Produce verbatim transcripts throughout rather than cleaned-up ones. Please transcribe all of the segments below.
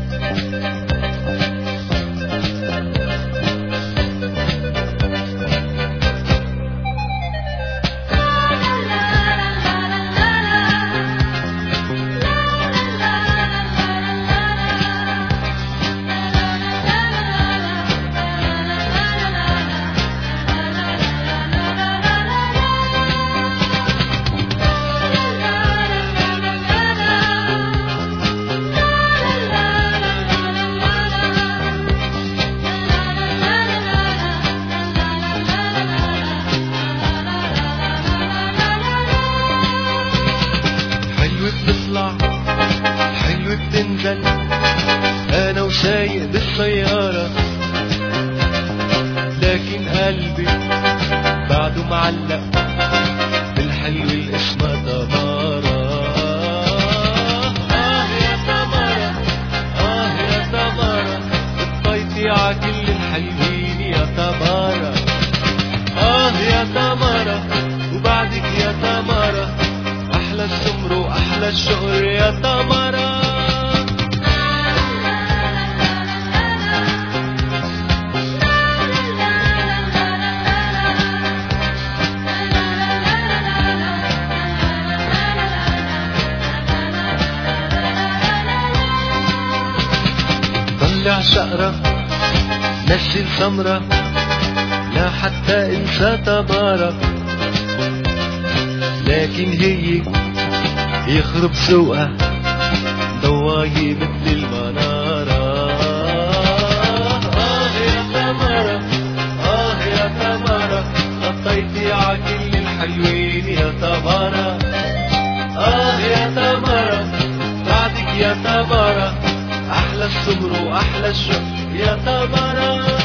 حلو بتنزل انا وسايق بالسيارة، لكن قلبي بعده معلق بالحلو اللي اسمه تمارا. اه يا تمارا، اه يا تمارا، بتطيطي ع كل الحلوين يا تمارا. اه يا تمارا، وبعدك يا تمارا احلى السمر واحلى الشهر يا تمارا. طلع شقرة نشي السمرة، لا حتى انسى تمارا، لكن هي يخرب سوقها ضواي مثل المنارة. آه يا تمارا، آه يا تمارا، غطيتي ع كل الحلوين يا تمارا. آه يا تمارا، بعدك يا تمارا أحلى السمر وأحلى الشوق يا تمارا.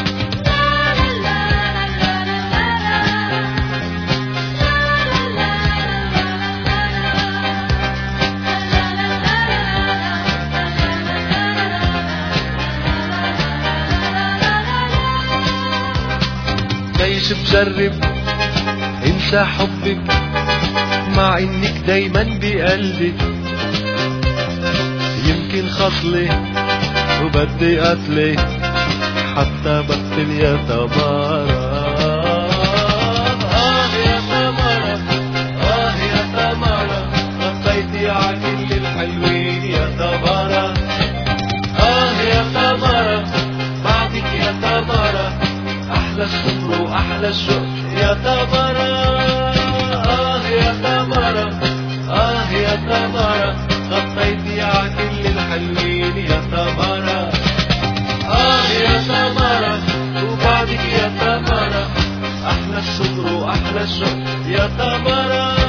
ليش بجرب انسى حبك مع انك دايما بقلبي، يمكن خصلي وبدي قتلي حتى بقتل يا تمارا. آه يا تمارا، آه يا تمارا، غطيتي ع كل الحلوين يا تمارا. آه يا تمارا، بعدك يا تمارا أحلى السمر وأحلى الشوق يا تمارا. آه يا تمارا، آه يا تمارا، غطيتي ع كل الحلوين يا تمارا. آه يا تمارا، وبعدك يا تمارا أحلى السمر وأحلى الشوق يا تمارا.